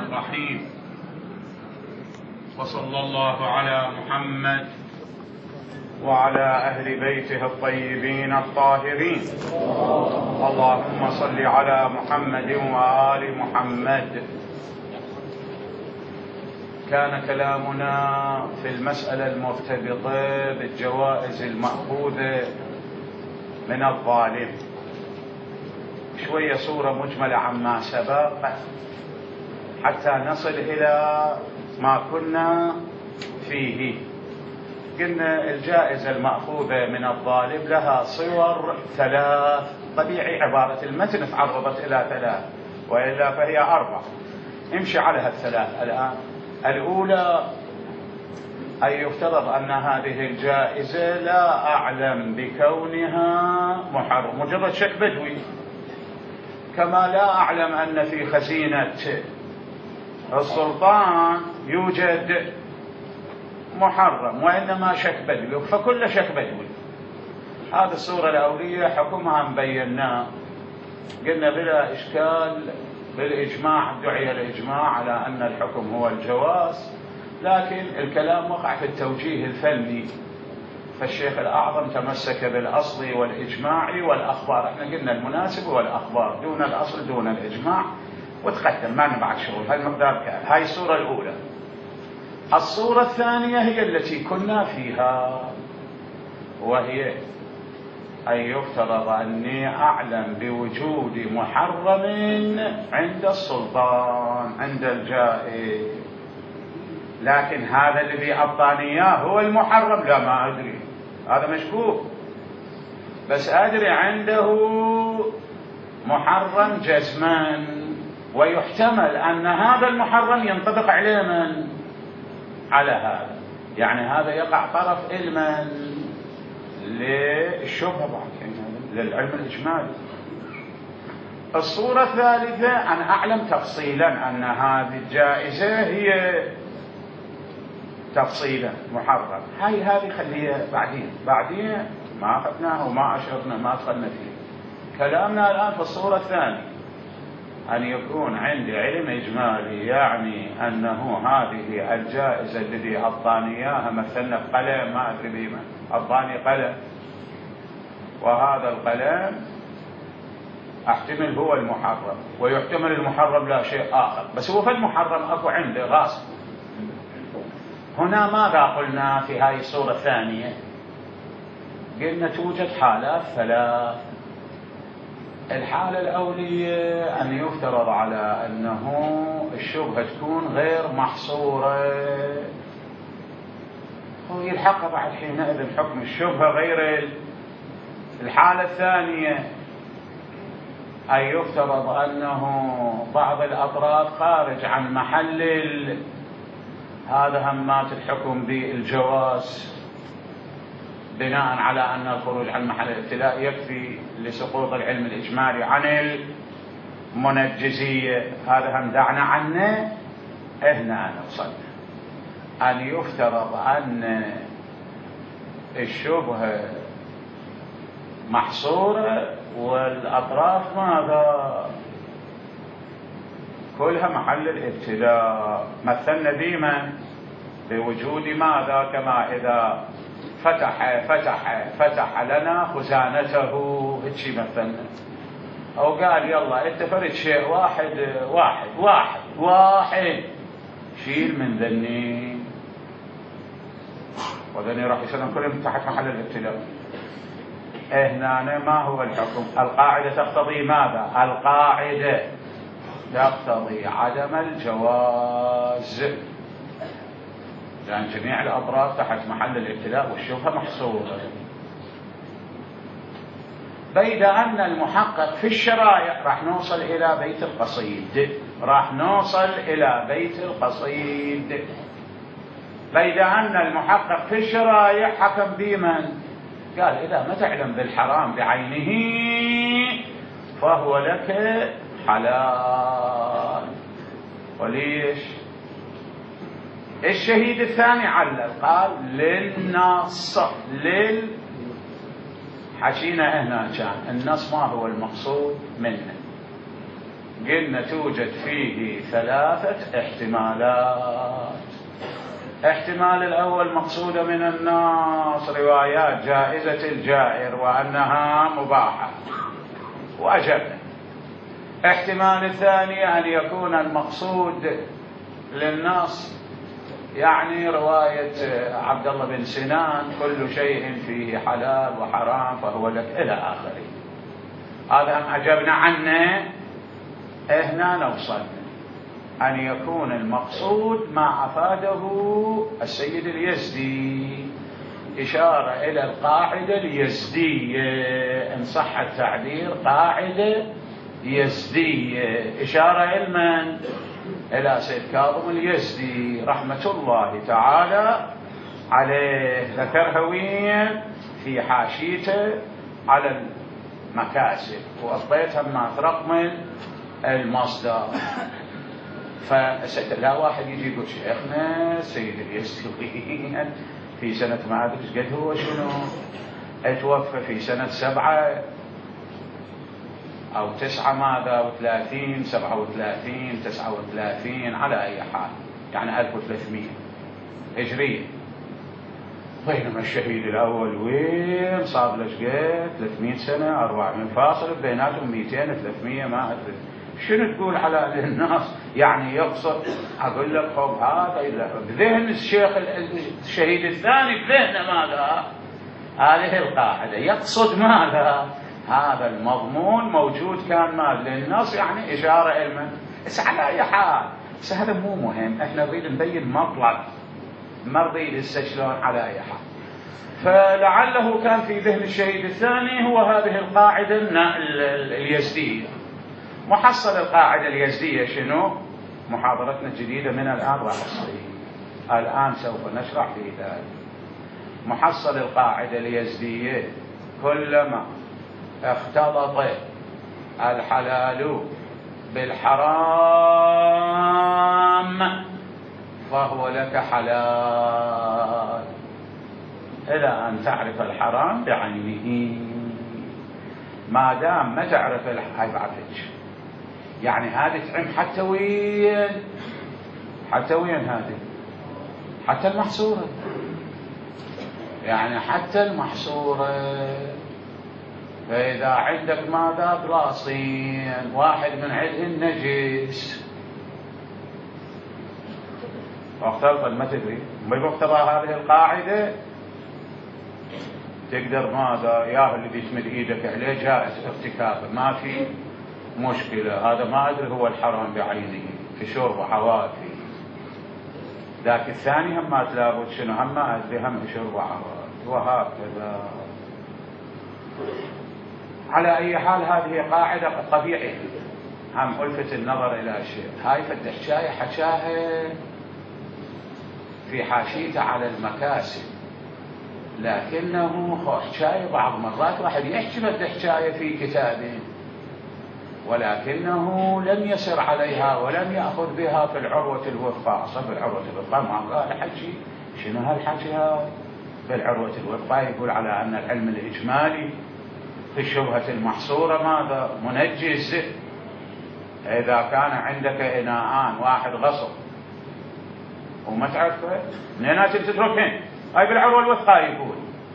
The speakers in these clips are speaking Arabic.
الرحيم. وصلى الله على محمد وعلى أهل بيته الطيبين الطاهرين. اللهم صل على محمد وآل محمد. كان كلامنا في المسألة المرتبطة بالجوائز المأخوذة من الظالم، شوية صورة مجملة عما سبق حتى نصل إلى ما كنا فيه. قلنا الجائزة المأخوذة من الظالم لها صور ثلاث، طبيعي عبارة المتن تعرضت إلى ثلاث وإلا فهي أربع، امشي على الثلاث الآن. الأولى أن يفترض أن هذه الجائزة لا أعلم بكونها محرم، مجرد شك بدوي، كما لا أعلم أن في خزينة السلطان يوجد محرم، وإنما شك بدوي، فكل شك بدوي. هذه الصورة الأولية حكمها مبيناه، قلنا بلا إشكال بالإجماع، دعي الإجماع على أن الحكم هو الجواز، لكن الكلام وقع في التوجيه الفني، فالشيخ الأعظم تمسك بالأصل والإجماع والأخبار. احنا قلنا المناسب هو الأخبار دون الأصل دون الإجماع، وتقدم ما نبعد شغل هالمقدار كان. هاي الصورة الأولى. الصورة الثانية هي التي كنا فيها، وهي أن يفترض أني أعلم بوجود محرم عند السلطان، عند الجائز، لكن هذا الذي أعطاني إياه هو المحرم، لا ما أدري، هذا مشكوك، بس أدري عنده محرم جزما، ويحتمل أن هذا المحرم ينطبق عليه من؟ على هذا، يعني هذا يقع طرف علما للشبهة بعد للعلم الإجمالي. الصورة الثالثة أن أعلم تفصيلا أن هذه الجائزة هي تفصيلا محرم، هذه خليها بعدين ما أخذناها وما أشرنا ما أدخلنا فيه. كلامنا الآن في الصورة الثانية أن يكون عندي علم إجمالي، يعني أنه هذه الجائزة الذي أعطاني إياها، مثلنا بقلم ما أدري بما أعطاني قلم، وهذا القلم أحتمل هو المحرم، ويحتمل المحرم لا شيء آخر، بس هو في المحرم أكو عنده غاصب. هنا ماذا قلنا في هذه الصورة الثانية؟ قلنا توجد حالات ثلاث. الحالة الأولية أن يفترض على أنه الشبهة تكون غير محصورة، ويلحق بعد حينئذ حكم الشبهة غير. الحالة الثانية أن يفترض أنه بعض الأطراف خارج عن محل هذا همات الحكم بالجواز، بناء على أن الخروج عن محل الابتلاء يكفي لسقوط العلم الإجمالي عن المنجزية، هذا هم دعنا عنه. هنا نوصل أن يفترض أن الشبهة محصورة والأطراف ماذا؟ كلها محل الابتلاء، مثلنا ديما بوجود ماذا؟ كما إذا فتح لنا خزانته، هيك مثلنا، أو قال يلا أنت فرد شيء واحد شيل من ذني، وذني راح يسلم كلهم تحت محل الابتلاء. هنا ما هو الحكم؟ القاعدة تقتضي ماذا؟ القاعدة تقتضي عدم الجواز، لأن جميع الأطراف تحت محل الابتلاء والشبهة محصورة. بيد أن المحقق في الشرائع راح نوصل إلى بيت القصيد، بيد أن المحقق في الشرائع حكم بمن؟ قال إذا ما تعلم بالحرام بعينه فهو لك حلال. وليش؟ الشهيد الثاني علل قال للنص، حكينا هنا كان النص ما هو المقصود منه، قلنا توجد فيه 3 احتمالات. احتمال الأول مقصودة من النص روايات جائزة الجائر وأنها مباحة وأجبنا. احتمال الثاني أن يكون المقصود للنص يعني رواية عبد الله بن سنان كل شيء فيه حلال وحرام فهو لك إلى آخره. هذا هم أجبنا عنه. هنا نوصل أن يكون المقصود ما أفاده السيد اليزدي، إشارة إلى القاعدة اليزدية إن صح التعبير، قاعدة يزدية، إشارة إلى من؟ إلى سيد كاظم اليزدي رحمة الله تعالى عليه. ذكرها وين؟ في حاشيته على المكاسب، وأعطيتها ما رقم المصدر. لا واحد يجي يقول شيخنا السيد اليزدي في سنة ما أدري ايش قد هو شنو اتوفى في سنة 7 أو 9 ماذا و30 37 39 على أي حال يعني 1300 هجرية. بينما الشهيد الأول وين صار له قد 300 سنة 400 فاصل بيناتهم 200 300 ما أدري شنو تقول على الناس. يعني يقصد أقول لك خب هذا بذهن الشيخ الشهيد الثاني بذهن ماذا؟ هذه القاعدة يقصد ماذا؟ هذا المضمون موجود كان مال للنص يعني إشارة علما. بس على أي حال بس هذا مو مهم، احنا نريد نبين مطلب ما نريد السجلون على أي حال. فلعله كان في ذهن الشهيد الثاني هو هذه القاعدة اليزدية. محصل القاعدة اليزدية شنو؟ محاضرتنا الجديدة من الآن راح تصير، الآن سوف نشرح في ذلك. محصل القاعدة اليزدية كلما اختلط الحلال بالحرام فهو لك حلال إلى أن تعرف الحرام بعينه. ما دام ما تعرف هاي بعدك يعني هذه تعم حتى وين؟ حتى وين هذه؟ حتى المحصورة، يعني حتى المحصورة. فإذا عندك ماذا بلاصين واحد من عده النجس واختلط ما تدري بمقتضى هذه القاعدة تقدر ماذا يا اللي بيسمد ايدك عليه جائز ارتكابه ما في مشكلة. هذا ما أدري هو الحرام بعينه في شرب وحواد فيه. ذاك الثاني هم ما تلابد شنو هم ما أدري هم شرب وحواد وهكذا. على أي حال هذه قاعدة طبيعية. هم ألفت النظر إلى شيء هاي فالدحشاية حشاها في حاشيته على المكاسب، لكنه حشاية بعض مرات واحد يحكي الدحشاية في كتابه ولكنه لم يسر عليها ولم يأخذ بها في العروة الوثقى. صب العروة الوثقى ما قال حكي شنو هالحكي هذا؟ في العروة الوثقى يقول على أن العلم الإجمالي في الشبهة المحصورة ماذا؟ منجز. إذا كان عندك إناءان واحد غصب وما تعرفه منين تتركهن هاي بالعروة الوثقى يقول،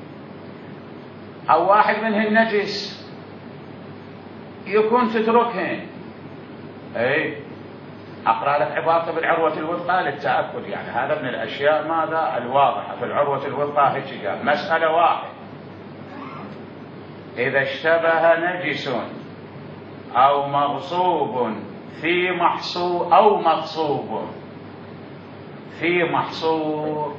أو واحد منهن نجس يكون تتركهن. اي اقرا لك عبارته بالعروه الوثقى للتاكد، يعني هذا من الاشياء ماذا الواضحه في العروه الوثقى. هيك قال مساله واحد اذا اشتبه نجس او مغصوب في محصور او مغصوب في محصور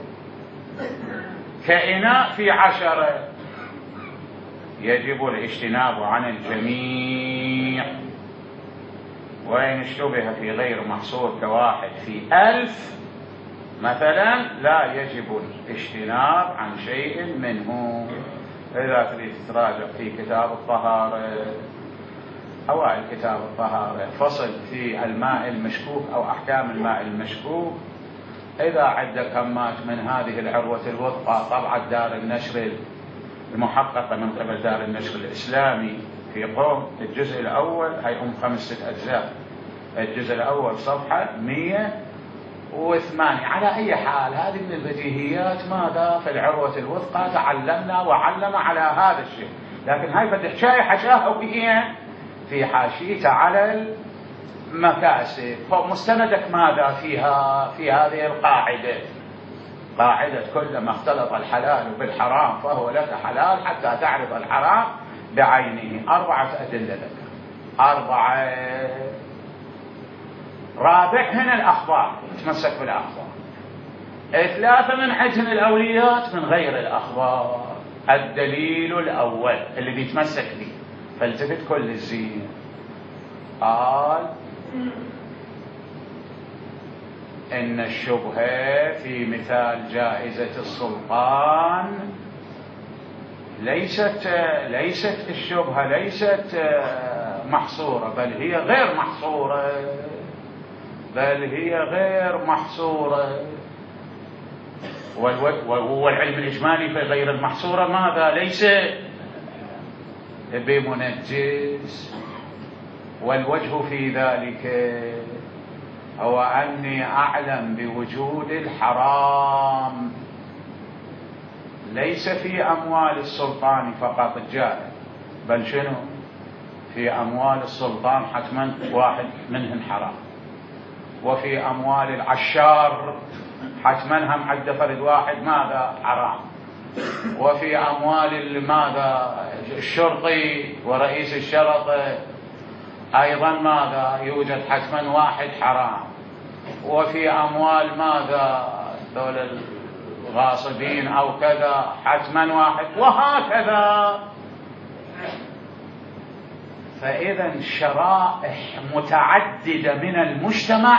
كإناء في 10 يجب الاجتناب عن الجميع، وإن اشتبه في غير محصور كواحد في 1000 مثلا لا يجب الاجتناب عن شيء منه. إذا تريد تراجع في كتاب الطهارة أوائل كتاب الطهارة فصل في الماء المشكوك أو أحكام الماء المشكوك، إذا عندك كمات من هذه العروة الوثقى طبعا دار النشر المحققة من قبل دار النشر الإسلامي في قوم الجزء الأول هي 5 أجزاء الجزء الأول صفحة 108. على أي حال هذه من البديهيات ماذا في العروة الوثقى تعلمنا وعلم على هذا الشيء، لكن هاي فتح شاي حشاه في حاشيته على المكاسب. فمستندك ماذا فيها في هذه القاعدة؟ قاعدة كلما اختلط الحلال بالحرام فهو لك حلال حتى تعرف الحرام بعينه. 4 أدلة لك، 4. رابعهن الأخبار، تمسك بالأخبار. 3 من حجن الأوليات من غير الأخبار. الدليل الأول اللي بيتمسك به، فالتفت كل الزين. قال إن الشبهة في مثال جائزة السلطان ليست الشبهة ليست محصورة، بل هي غير محصورة، والعلم الإجمالي في غير المحصورة ماذا؟ ليس بمنجس. والوجه في ذلك هو أني أعلم بوجود الحرام ليس في أموال السلطان فقط جاء، بل شنو؟ في أموال السلطان حتما واحد منهم حرام، وفي أموال العشار حتما هم عد فرد واحد ماذا؟ حرام، وفي أموال ماذا؟ الشرطي ورئيس الشرطة أيضا ماذا؟ يوجد حتما واحد حرام، وفي أموال ماذا؟ دول الغاصبين أو كذا حتما واحد، وهكذا. فإذا شرائح متعددة من المجتمع.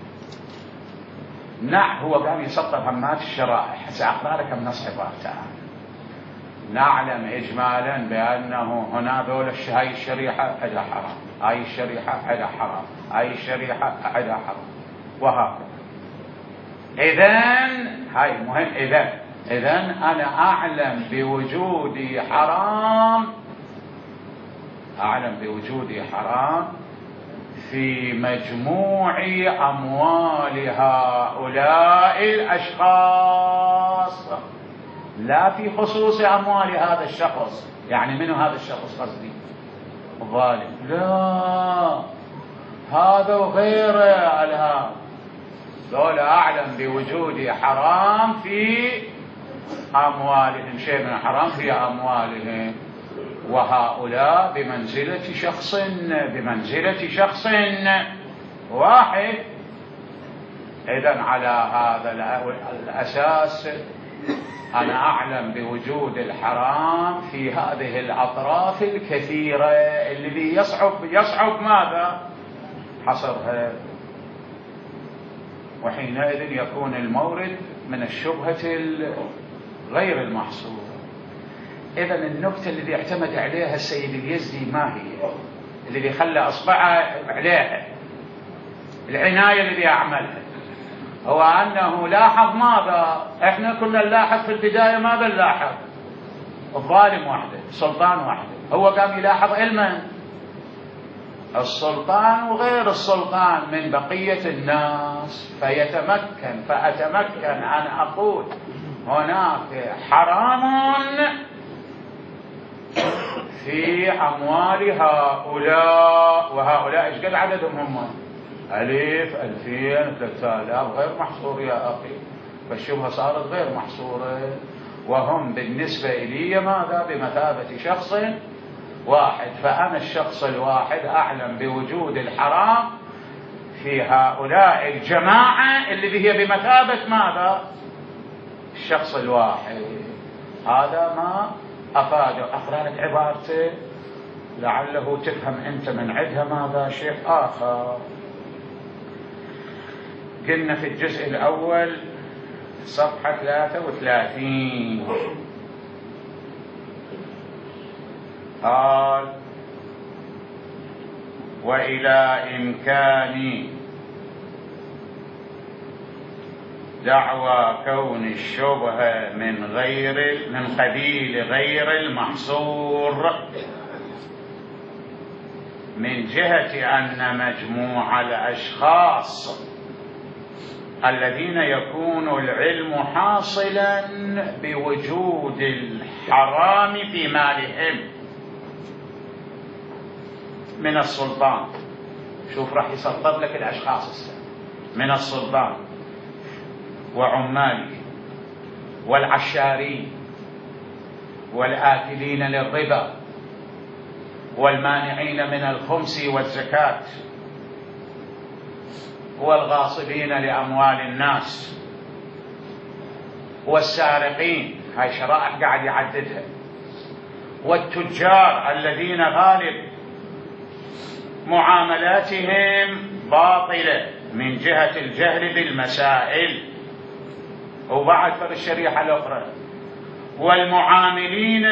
هو قام يسطر همات الشرائح، سأقرأ لك من نص عبارته. نعلم إجمالا بأنه هنا دول هاي الشريحة عندها حرام، هاي الشريحة عندها حرام، هاي الشريحة عندها حرام، وهكذا. إذن هاي مهم. إذن أنا أعلم بوجود حرام في مجموع أموال هؤلاء الأشخاص، لا في خصوص أموال هذا الشخص. يعني منو هذا الشخص قصدي؟ الظالم؟ لا، هذا وغيره الهام. دول أعلم بوجود حرام في أموالهم، شيء من حرام في أموالهم، وهؤلاء بمنزلة شخص واحد. إذن على هذا الأساس أنا أعلم بوجود الحرام في هذه الأطراف الكثيرة الذي يصعب ماذا؟ حصرها. وحينئذ يكون المورد من الشبهة غير المحصورة. إذن النكتة الذي اعتمد عليها السيد اليزدي ما هي؟ الذي خلى أصبعه عليها، العناية الذي أعملها، هو أنه لاحظ ماذا؟ إحنا كنا نلاحظ في البداية ماذا نلاحظ؟ الظالم وحده، السلطان وحده. هو قام يلاحظ علما السلطان وغير السلطان من بقية الناس، فأتمكن أن أقول هناك حرام في أموال هؤلاء، وهؤلاء إيش قد عددهم هم؟ 1000 2000 3000 غير محصور يا أخي. فالشبهة صارت غير محصورة، وهم بالنسبة إلي ماذا؟ بمثابة شخص واحد. فأنا الشخص الواحد أعلم بوجود الحرام في هؤلاء الجماعة اللي هي بمثابة ماذا؟ الشخص الواحد. هذا ما أفاده. أقرأ لك عبارته لعله تفهم أنت من عندها ماذا شيء آخر. قلنا في الجزء الأول صفحة 33 قال: وإلى إمكان دعوى كون الشبهة من قبيل غير المحصور من جهة أن مجموع الأشخاص الذين يكون العلم حاصلا بوجود الحرام في مالهم من السلطان. شوف راح يسطر لك الأشخاص من السلطان وعماله والعشارين والآكلين للربا والمانعين من الخمس والزكاة والغاصبين لأموال الناس والسارقين، هاي شرائح قاعد يعددها، والتجار الذين غالب معاملاتهم باطلة من جهة الجهل بالمسائل، وبعد في الشريحة الأخرى والمعاملين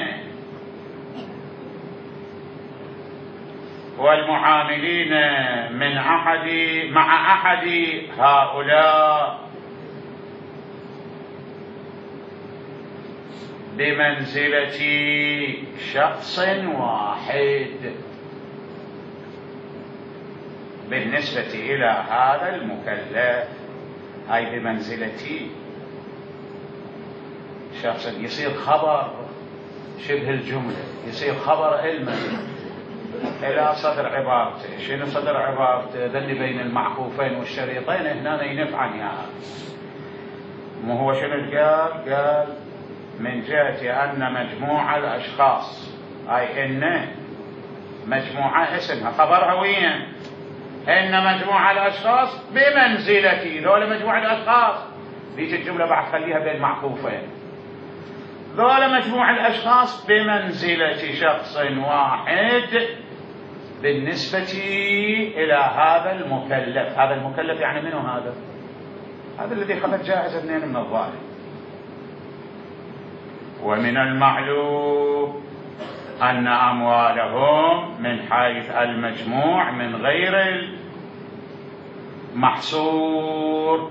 من مع أحد هؤلاء بمنزلة شخص واحد بالنسبة إلى هذا المكلف. هاي بمنزلة شخص يصير خبر شبه الجملة، يصير خبر علما إلى صدر عبارته. شنو صدر عبارته؟ ذل بين المعقوفين والشريطين هنا ينفعن يا مو هو شنو قال من جهة أن مجموع الأشخاص، أي إن مجموعة اسمها خبرها وين؟ إن مجموع الأشخاص بمنزلتي. ذولا مجموع الأشخاص، ديك الجملة بعد خليها بين معقوفين. ذولا مجموع الأشخاص بمنزلة شخص واحد بالنسبة إلى هذا المكلف. هذا المكلف يعني منو هذا؟ هذا الذي خذ جائزة 2 من الظالم. ومن المعلوم أن أموالهم من حيث المجموع من غير المحصور،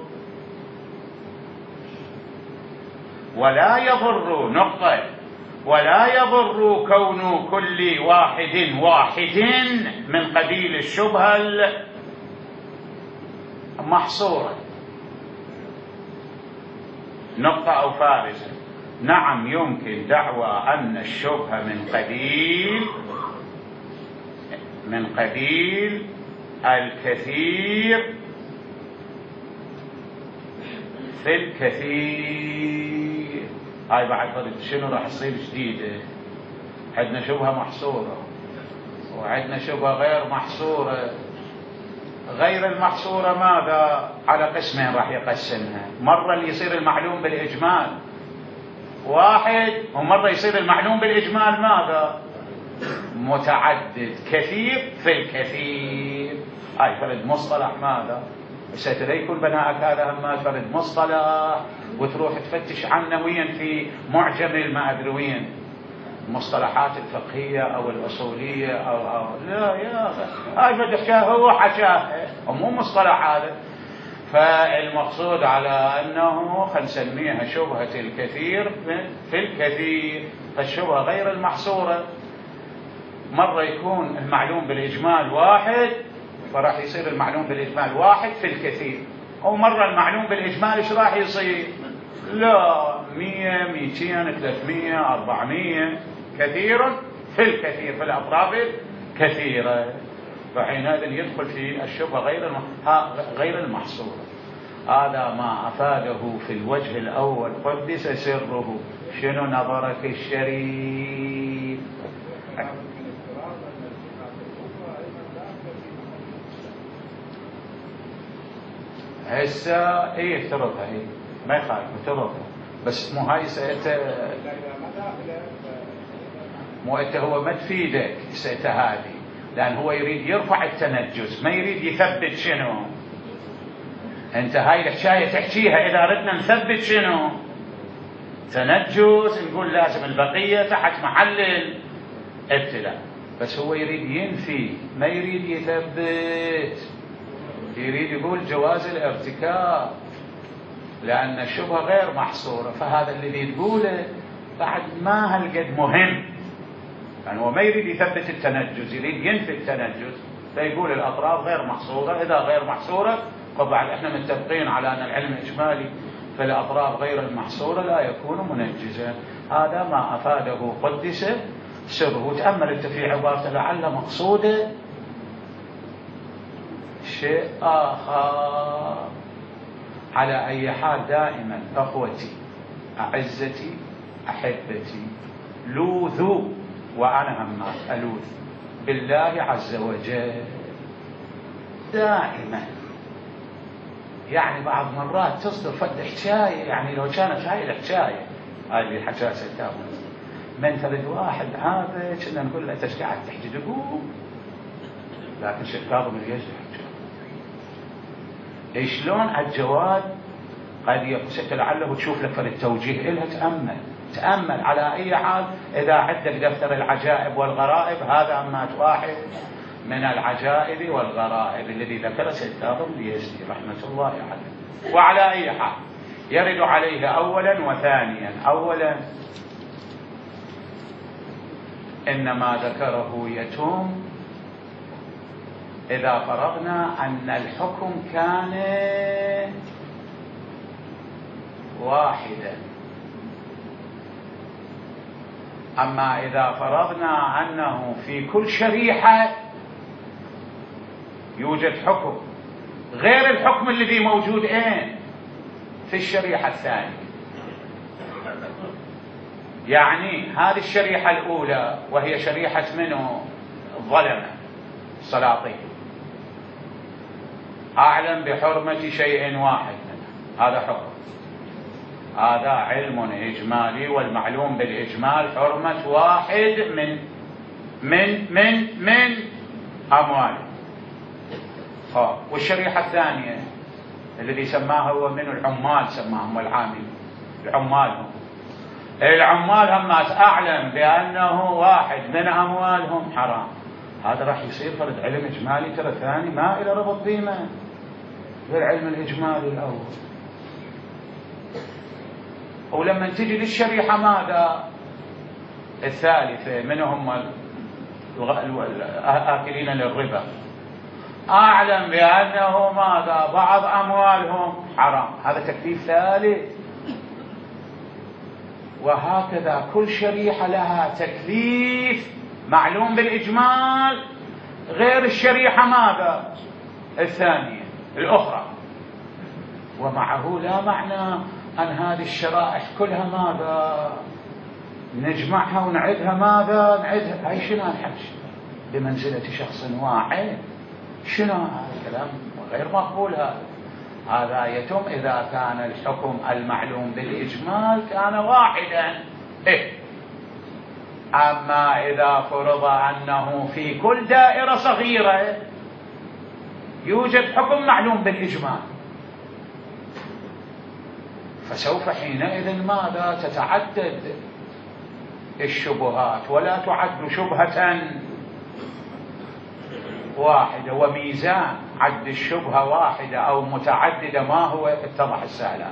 ولا يضر نقطة ولا يضر كون كل واحد من قبيل الشبهة المحصورة نقطة أو فارزة. نعم يمكن دعوى أن الشبهة من قبيل الكثير في الكثير. هاي بعد شنو راح تصير جديدة؟ عندنا شبهة محصورة وعندنا شبهة غير محصورة. غير المحصورة ماذا؟ على قسمين راح يقسمها. مرة اللي يصير المعلوم بالإجمال واحد، ومرة يصير المعلوم بالإجمال ماذا؟ متعدد، كثير في الكثير. هاي فرد مصطلح ماذا؟ لا يكون بناءك هذا هم فرد مصطلح وتروح تفتش عنه وين في معجم المادري وين المصطلحات الفقهية أو الأصولية أو لا يا أخي، هاي بدك هو حشاه مو مصطلح هذا. فالمقصود على أنه خلينا نسميها شبهة الكثير في الكثير. فالشبهة غير المحصورة مرة يكون المعلوم بالإجمال واحد، فراح يصير المعلوم بالإجمال واحد في الكثير. أو مرة المعلوم بالإجمال إيش راح يصير؟ لا 100 200 300 400 كثير في الكثير في الأطراف الكثيرة. فحينئذ يدخل في الشبهة غير المحصورة. هذا ما أفاده في الوجه الأول قدس سره. شنو نظرك الشريف؟ هسه ايه افترضها، ايه ما يخالف افترضها، بس مو هاي مو انت هو ما تفيدك هذه، لأن هو يريد يرفع التنجس، ما يريد يثبت شنو. انت هاي الحكاية تحكيها إذا ردنا نثبت شنو تنجس، نقول لازم البقية تحت محل الابتلاء. بس هو يريد ينفي، ما يريد يثبت، يريد يقول جواز الارتكاب، لأن الشبهة غير محصورة. فهذا الذي تقوله بعد ما هالقد مهم يعني هو ما يريد يثبت التنجز، يريد ينفي التنجز، فيقول الأطراف غير محصورة. إذا غير محصورة طبعا احنا متفقين على أن العلم إجمالي، فالأطراف غير المحصورة لا يكون منجزا. هذا ما أفاده قدس سره. وتأمل أنت في عبارته لعل مقصوده شيء آخر. على أي حال دائما أخوتي أعزتي أحبتي لوذوا، وأنا هم ألوذ بالله عز وجل دائما. يعني بعض مرات تصدر فد حكاية، يعني لو كانت هاي الحكاية هذه الحكاية ستامل من ثلاث واحد هذا كنا نقول له ايش قاعد تحكي تقوم، لكن شيخ كاظم اليزدي شلون الجواد قد يقصد لعله تشوف لك في التوجيه إلها. تأمل على أي حال. إذا عندك دفتر العجائب والغرائب هذا أما واحد من العجائب والغرائب الذي ذكر سيد كاظم اليزدي رحمة الله عليه. وعلى أي حال يرد عليه أولا وثانيا. أولا إنما ذكره يتم إذا فرضنا أن الحكم كان واحدا. أما إذا فرضنا أنه في كل شريحة يوجد حكم غير الحكم الذي موجود في الشريحة الثانية، يعني هذه الشريحة الأولى وهي شريحة منه الظلمة السلاطين، أعلم بحرمة شيء واحد منه، هذا حكم، هذا علم إجمالي، والمعلوم بالإجمال حرمة واحد من أمواله. والشريحة الثانية الذي سماها هو من العمال، سماهم العامل، العمال هم أعلم بأنه واحد من أموالهم حرام. هذا راح يصير فرد علم إجمالي ترى ثاني ما إلى ربط قيمة غير علم الإجمالي الأول. ولما تجي للشريحة ماذا الثالثة منهم الآكلين للربا، أعلم بأنه ماذا بعض أموالهم حرام، هذا تكليف ثالث. وهكذا كل شريحة لها تكليف معلوم بالإجمال غير الشريحة ماذا الثانية الأخرى. ومعه لا معنى أن هذه الشرائح كلها ماذا نجمعها ونعدها ماذا نعدها، هاي شنو الحج بمنزلة شخص واحد، شنو هذا الكلام غير مقبول. هذا يتم إذا كان الحكم المعلوم بالإجمال كان واحدا. أما إذا فرض أنه في كل دائرة صغيرة يوجد حكم معلوم بالإجمال، فسوف حينئذ ماذا تتعدد الشبهات، ولا تعد شبهة واحدة. وميزان عد الشبهة واحدة أو متعددة ما هو اتضح السهل.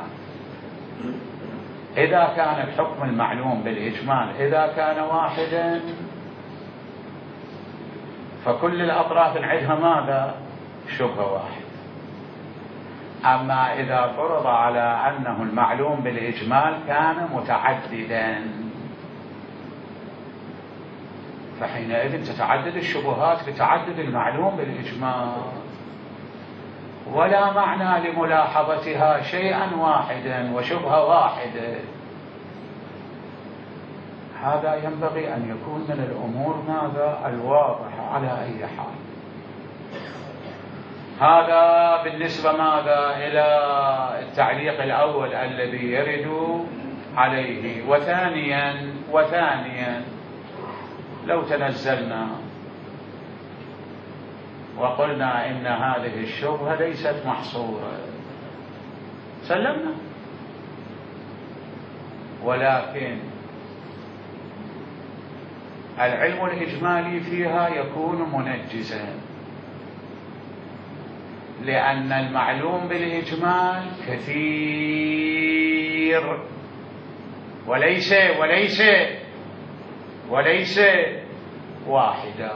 إذا كان الحكم المعلوم بالإجمال إذا كان واحدا فكل الأطراف نعدها ماذا شبهة واحدة. أما إذا فرض على أنه المعلوم بالإجمال كان متعددا فحينئذ تتعدد الشبهات بتعدد المعلوم بالإجمال، ولا معنى لملاحظتها شيئا واحدا وشبهة واحدة. هذا ينبغي أن يكون من الأمور ماذا الواضحة على أي حال. هذا بالنسبة ماذا إلى التعليق الأول الذي يرد عليه. وثانيا لو تنزلنا وقلنا إن هذه الشبهة ليست محصورة سلمنا، ولكن العلم الإجمالي فيها يكون منجزا، لأن المعلوم بالإجمال كثير وليس واحدة.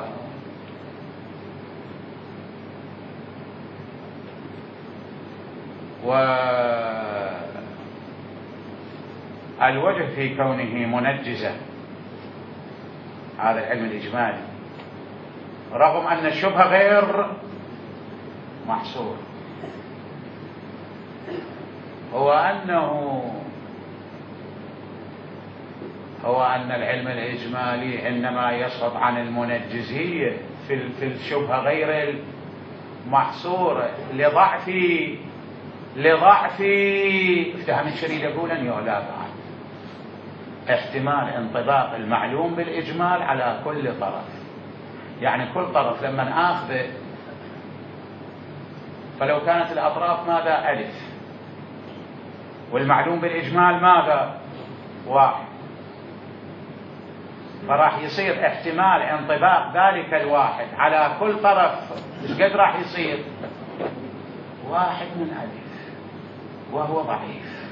والوجه في كونه منجزا هذا العلم الإجمالي رغم أن الشبهة غير محصور هو أن العلم الإجمالي إنما يسقط عن المنجزية في الشبهة غير المحصورة لضعف افتهم الشريد يقول أن يعلى بعد احتمال انطباق المعلوم بالإجمال على كل طرف. يعني كل طرف لما ناخذه فلو كانت الأطراف ماذا؟ ألف، والمعلوم بالإجمال ماذا؟ واحد، فراح يصير احتمال انطباق ذلك الواحد على كل طرف ايش قد راح يصير؟ واحد من ألف، وهو ضعيف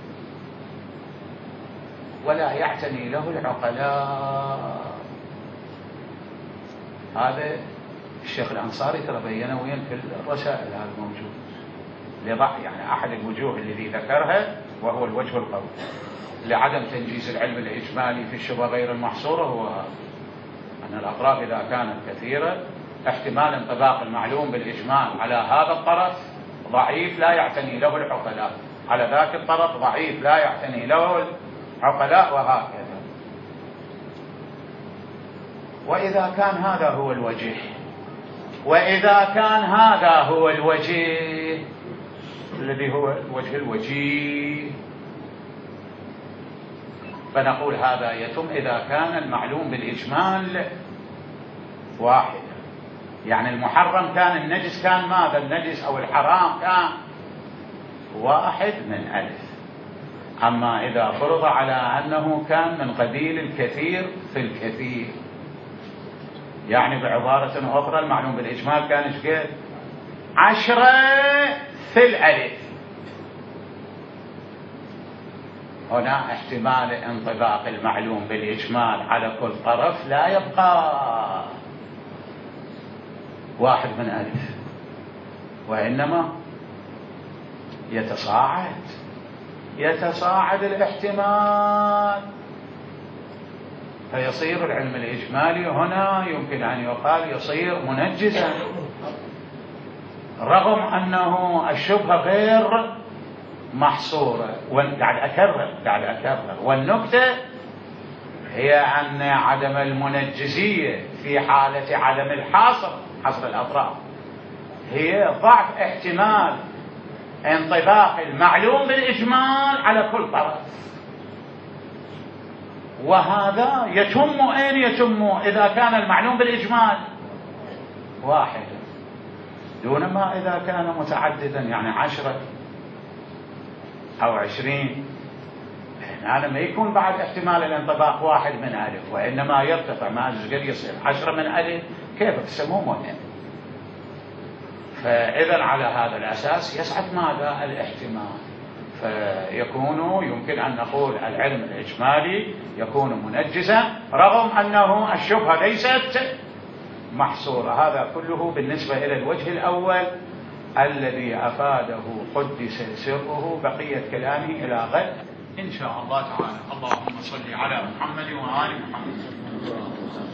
ولا يعتني له العقلاء. هذا الشيخ الأنصاري ترى بينه وين في الرسائل هذا موجود يعني أحد الوجوه الذي ذكرها وهو الوجه القوي لعدم تنجيز العلم الإجمالي في الشبهة غير المحصورة هو أن الأطراف إذا كانت كثيرة احتمال انطباق المعلوم بالإجمال على هذا الطرف ضعيف لا يعتني له العقلاء، على ذاك الطرف ضعيف لا يعتني له العقلاء، وهكذا. وإذا كان هذا هو الوجه الذي هو الوجه الوجيه فنقول هذا يتم إذا كان المعلوم بالإجمال واحد. يعني المحرم كان النجس كان ماذا؟ النجس أو الحرام كان واحد من ألف. أما إذا فرض على أنه كان من قبيل الكثير في الكثير، يعني بعبارة أخرى المعلوم بالإجمال كان ايش قد؟ 10 في الألف. هنا احتمال انطباق المعلوم بالإجمال على كل طرف لا يبقى واحد من ألف، وإنما يتصاعد الاحتمال، فيصير العلم الإجمالي هنا يمكن أن يقال يصير منجزا رغم أنه الشبهة غير محصورة. قاعد أكرر والنكتة هي أن عدم المنجزية في حالة عدم حصر الأطراف هي ضعف احتمال انطباق المعلوم بالإجمال على كل طرف، وهذا يتم إذا كان المعلوم بالإجمال واحد، دون ما إذا كان متعددا يعني 10 أو 20. هذا ما يكون بعد احتمال الانطباق واحد من ألف، وإنما يرتفع ما قد يصير 10 من ألف، كيف تسموه مهم؟ فإذا على هذا الأساس يصعد ماذا؟ الاحتمال، فيكون يمكن أن نقول العلم الإجمالي يكون منجزا رغم أنه الشبهة ليست محصورة. هذا كله بالنسبة إلى الوجه الأول الذي أفاده قدس سره. بقية كلامه إلى غد إن شاء الله تعالى. اللهم صل على محمد وآل محمد.